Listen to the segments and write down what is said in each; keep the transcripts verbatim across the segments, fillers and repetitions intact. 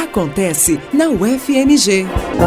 acontece na U F M G.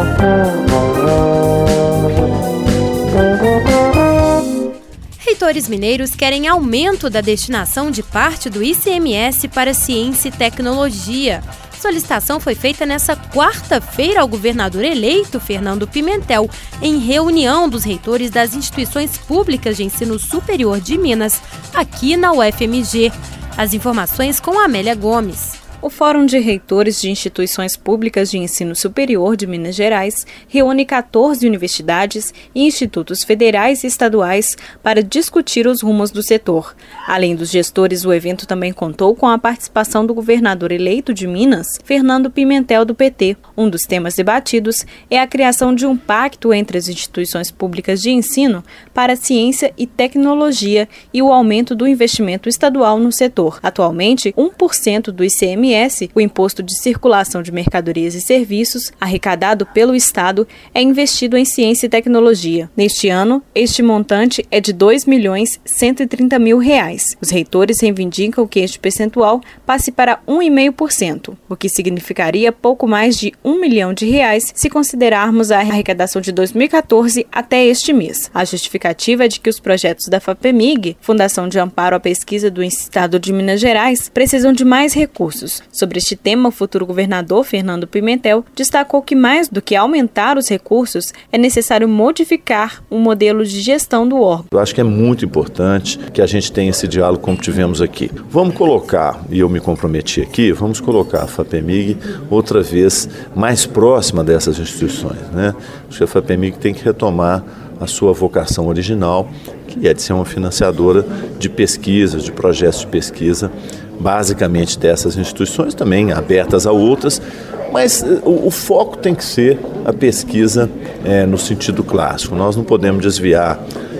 Reitores mineiros querem aumento da destinação de parte do I C M S para ciência e tecnologia. A solicitação foi feita nesta quarta-feira ao governador eleito, Fernando Pimentel, em reunião dos reitores das instituições públicas de ensino superior de Minas, aqui na U F M G. As informações com Amélia Gomes. O Fórum de Reitores de Instituições Públicas de Ensino Superior de Minas Gerais reúne quatorze universidades e institutos federais e estaduais para discutir os rumos do setor. Além dos gestores, o evento também contou com a participação do governador eleito de Minas, Fernando Pimentel, do P T. Um dos temas debatidos é a criação de um pacto entre as instituições públicas de ensino para a ciência e tecnologia e o aumento do investimento estadual no setor. Atualmente, um por cento do I C M S, o Imposto de Circulação de Mercadorias e Serviços, arrecadado pelo Estado, é investido em ciência e tecnologia. Neste ano, este montante é de dois milhões cento e trinta mil reais. Os reitores reivindicam que este percentual passe para um vírgula cinco por cento, o que significaria pouco mais de um milhão de reais se considerarmos a arrecadação de dois mil e quatorze até este mês. A justificativa é de que os projetos da FAPEMIG, Fundação de Amparo à Pesquisa do Estado de Minas Gerais, precisam de mais recursos. Sobre este tema, o futuro governador Fernando Pimentel destacou que mais do que aumentar os recursos, é necessário modificar o modelo de gestão do órgão. Eu acho que é muito importante que a gente tenha esse diálogo como tivemos aqui. Vamos colocar, e eu me comprometi aqui, vamos colocar a FAPEMIG outra vez mais próxima dessas instituições, né? Acho que a FAPEMIG tem que retomar a sua vocação original, que é de ser uma financiadora de pesquisas, de projetos de pesquisa, basicamente dessas instituições, também abertas a outras, mas o, o foco tem que ser a pesquisa é, no sentido clássico. Nós não podemos desviar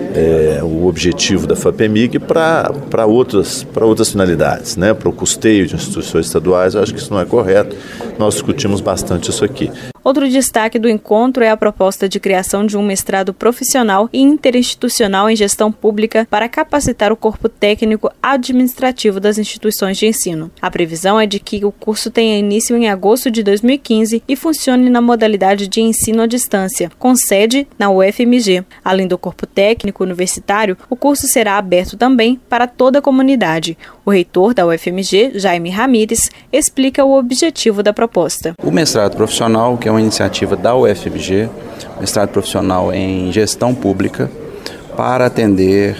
é, o objetivo da FAPEMIG para outras, para outras finalidades, né? Para o custeio de instituições estaduais. Eu acho que isso não é correto. Nós discutimos bastante isso aqui. Outro destaque do encontro é a proposta de criação de um mestrado profissional e interinstitucional em gestão pública para capacitar o corpo técnico administrativo das instituições de ensino. A previsão é de que o curso tenha início em agosto de dois mil e quinze e funcione na modalidade de ensino à distância, com sede na U F M G. Além do corpo técnico universitário, o curso será aberto também para toda a comunidade. O reitor da U F M G, Jaime Ramires, explica o objetivo da proposta. O mestrado profissional, que é uma iniciativa da U F M G, mestrado profissional em gestão pública, para atender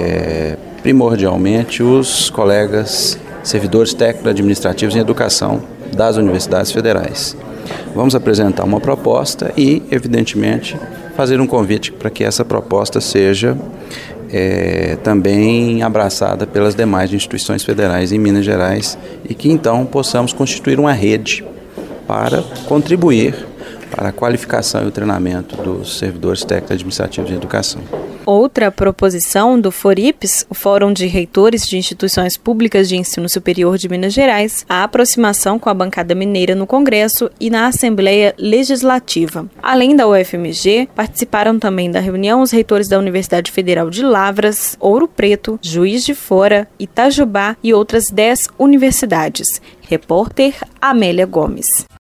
é, primordialmente os colegas servidores técnico-administrativos em educação das universidades federais. Vamos apresentar uma proposta e, evidentemente, fazer um convite para que essa proposta seja é, também abraçada pelas demais instituições federais em Minas Gerais e que então possamos constituir uma rede para contribuir para a qualificação e o treinamento dos servidores técnico-administrativos de educação. Outra proposição do FORIPS, o Fórum de Reitores de Instituições Públicas de Ensino Superior de Minas Gerais, a aproximação com a bancada mineira no Congresso e na Assembleia Legislativa. Além da U F M G, participaram também da reunião os reitores da Universidade Federal de Lavras, Ouro Preto, Juiz de Fora, Itajubá e outras dez universidades. Repórter Amélia Gomes.